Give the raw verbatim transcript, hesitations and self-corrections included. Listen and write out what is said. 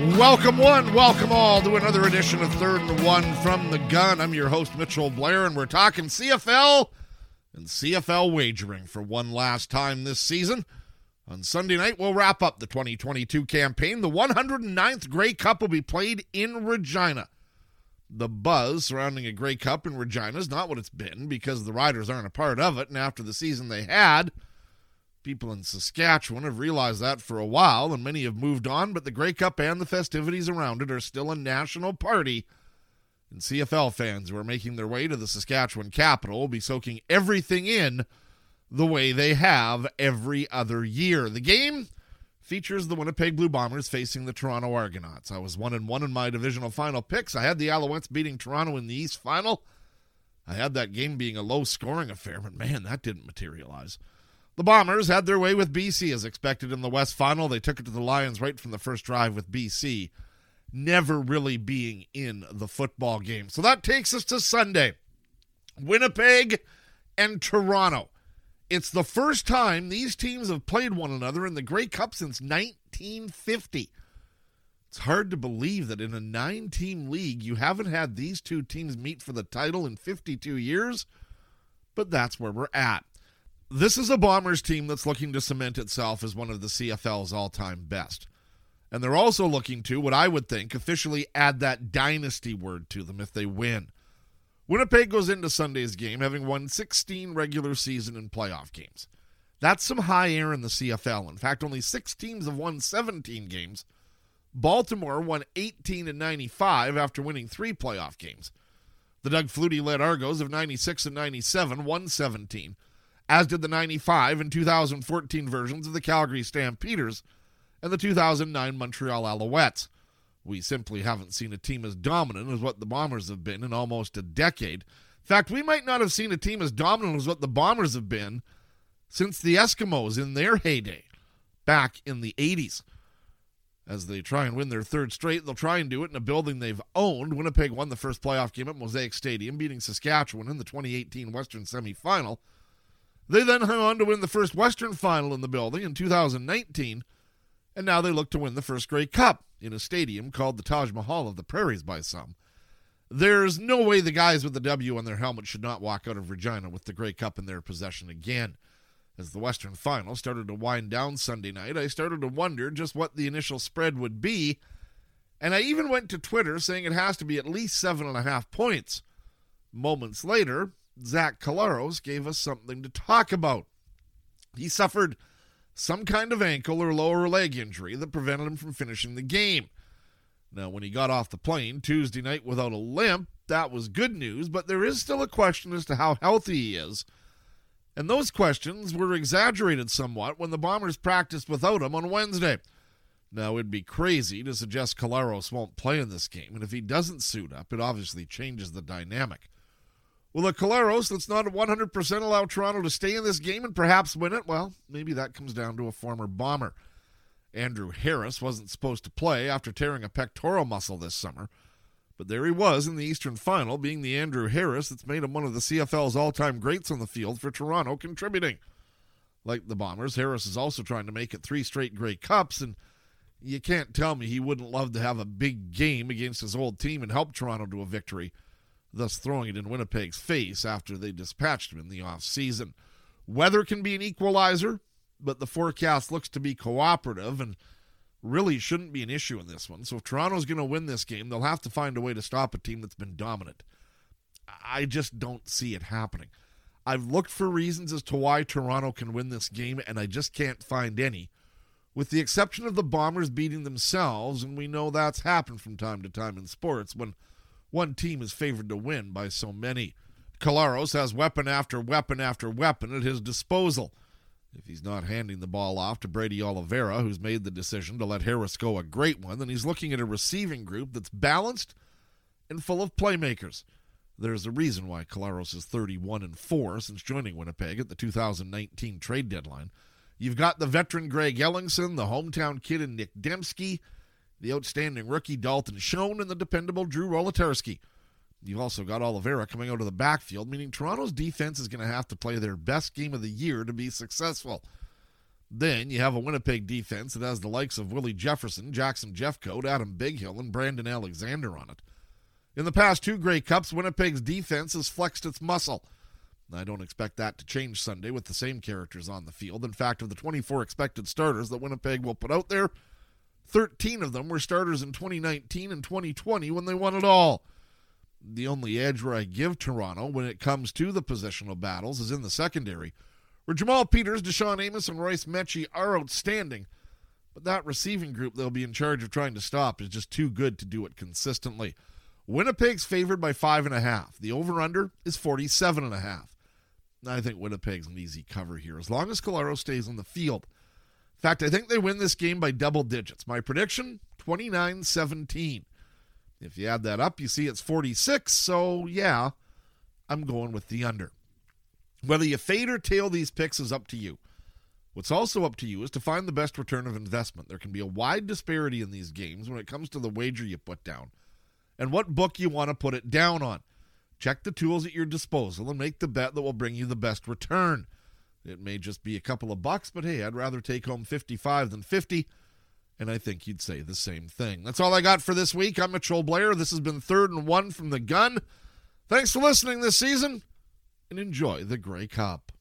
Welcome one, welcome all to another edition of Third and One from the Gun. I'm your host, Mitchell Blair, and we're talking C F L and C F L wagering for one last time this season. On Sunday night, we'll wrap up the twenty twenty-two campaign. The one hundred ninth Grey Cup will be played in Regina. The buzz surrounding a Grey Cup in Regina is not what it's been because the Riders aren't a part of it, and after the season they had, people in Saskatchewan have realized that for a while, and many have moved on, but the Grey Cup and the festivities around it are still a national party. And C F L fans who are making their way to the Saskatchewan capital will be soaking everything in the way they have every other year. The game features the Winnipeg Blue Bombers facing the Toronto Argonauts. I was one and one in my divisional final picks. I had the Alouettes beating Toronto in the East Final. I had that game being a low-scoring affair, but man, that didn't materialize. The Bombers had their way with B C as expected in the West Final. They took it to the Lions right from the first drive with B C never really being in the football game. So that takes us to Sunday. Winnipeg and Toronto. It's the first time these teams have played one another in the Grey Cup since nineteen fifty. It's hard to believe that in a nine-team league you haven't had these two teams meet for the title in fifty-two years, but that's where we're at. This is a Bombers team that's looking to cement itself as one of the C F L's all-time best. And they're also looking to, what I would think, officially add that dynasty word to them if they win. Winnipeg goes into Sunday's game having won sixteen regular season and playoff games. That's some high air in the C F L. In fact, only six teams have won seventeen games. Baltimore won eighteen and ninety-five after winning three playoff games. The Doug Flutie-led Argos of ninety-six and ninety-seven won seventeen. As did the ninety-five and two thousand fourteen versions of the Calgary Stampeders and the two thousand nine Montreal Alouettes. We simply haven't seen a team as dominant as what the Bombers have been in almost a decade. In fact, we might not have seen a team as dominant as what the Bombers have been since the Eskimos in their heyday back in the eighties. As they try and win their third straight, they'll try and do it in a building they've owned. Winnipeg won the first playoff game at Mosaic Stadium, beating Saskatchewan in the twenty eighteen Western semifinal. They then hung on to win the first Western final in the building in two thousand nineteen, and now they look to win the first Grey Cup in a stadium called the Taj Mahal of the Prairies by some. There's no way the guys with the W on their helmet should not walk out of Regina with the Grey Cup in their possession again. As the Western final started to wind down Sunday night, I started to wonder just what the initial spread would be, and I even went to Twitter saying it has to be at least seven and a half points. Moments later, Zach Collaros gave us something to talk about. He suffered some kind of ankle or lower leg injury that prevented him from finishing the game. Now, when he got off the plane Tuesday night without a limp, that was good news, but there is still a question as to how healthy he is. And those questions were exaggerated somewhat when the Bombers practiced without him on Wednesday. Now, it'd be crazy to suggest Collaros won't play in this game, and if he doesn't suit up, it obviously changes the dynamic. Will a Collaros that's not at one hundred percent allow Toronto to stay in this game and perhaps win it? Well, maybe that comes down to a former Bomber. Andrew Harris wasn't supposed to play after tearing a pectoral muscle this summer, but there he was in the Eastern Final, being the Andrew Harris that's made him one of the C F L's all-time greats on the field for Toronto, contributing. Like the Bombers, Harris is also trying to make it three straight Grey Cups, and you can't tell me he wouldn't love to have a big game against his old team and help Toronto to a victory, thus throwing it in Winnipeg's face after they dispatched him in the offseason. Weather can be an equalizer, but the forecast looks to be cooperative and really shouldn't be an issue in this one. So if Toronto's going to win this game, they'll have to find a way to stop a team that's been dominant. I just don't see it happening. I've looked for reasons as to why Toronto can win this game, and I just can't find any, with the exception of the Bombers beating themselves, and we know that's happened from time to time in sports when one team is favored to win by so many. Collaros has weapon after weapon after weapon at his disposal. If he's not handing the ball off to Brady Oliveira, who's made the decision to let Harris go a great one, then he's looking at a receiving group that's balanced and full of playmakers. There's a reason why Collaros is thirty-one and four since joining Winnipeg at the two thousand nineteen trade deadline. You've got the veteran Greg Ellingson, the hometown kid in Nick Dembski, the outstanding rookie Dalton Schoen, and the dependable Drew Rolatarski. You've also got Oliveira coming out of the backfield, meaning Toronto's defense is going to have to play their best game of the year to be successful. Then you have a Winnipeg defense that has the likes of Willie Jefferson, Jackson Jeffcoat, Adam Bighill, and Brandon Alexander on it. In the past two Grey Cups, Winnipeg's defense has flexed its muscle. I don't expect that to change Sunday with the same characters on the field. In fact, of the twenty-four expected starters that Winnipeg will put out there, thirteen of them were starters in twenty nineteen and twenty twenty when they won it all. The only edge where I give Toronto when it comes to the positional battles is in the secondary, where Jamal Peters, Deshaun Amos, and Royce Mechie are outstanding. But that receiving group they'll be in charge of trying to stop is just too good to do it consistently. Winnipeg's favored by five and a half. The over-under is forty-seven and a half. I think Winnipeg's an easy cover here, as long as Colaro stays on the field. In fact, I think they win this game by double digits. My prediction, twenty-nine seventeen. If you add that up, you see it's forty-six, so yeah, I'm going with the under. Whether you fade or tail these picks is up to you. What's also up to you is to find the best return of investment. There can be a wide disparity in these games when it comes to the wager you put down and what book you want to put it down on. Check the tools at your disposal and make the bet that will bring you the best return. It may just be a couple of bucks, but hey, I'd rather take home fifty-five than fifty, and I think you'd say the same thing. That's all I got for this week. I'm Mitchell Blair. This has been Third and One from the Gun. Thanks for listening this season, and enjoy the Grey Cup.